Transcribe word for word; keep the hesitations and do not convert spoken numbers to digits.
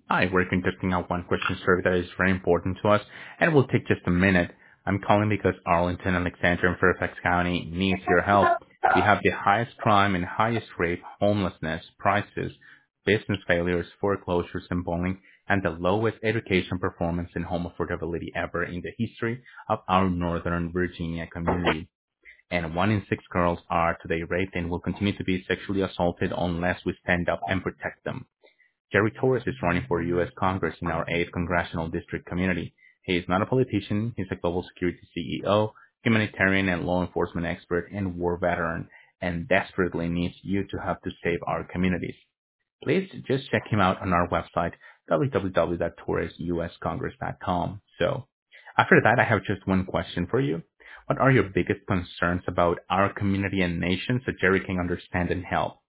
Hi, we're conducting a one question survey that is very important to us and will take just a minute. I'm calling because Arlington, Alexander, and Fairfax County needs your help. We have the highest crime and highest rape, homelessness, prices, business failures, foreclosures, and bullying, and the lowest education performance and home affordability ever in the history of our Northern Virginia community. And one in six girls are today raped and will continue to be sexually assaulted unless we stand up and protect them. Jerry Torres is running for U S. Congress in our eighth Congressional District community. He is not a politician. He's a global security C E O, humanitarian and law enforcement expert, and war veteran, and desperately needs you to help to save our communities. Please just check him out on our website, w w w dot torres u s congress dot com. So, after that, I have just one question for you. What are your biggest concerns about our community and nation so Jerry can understand and help?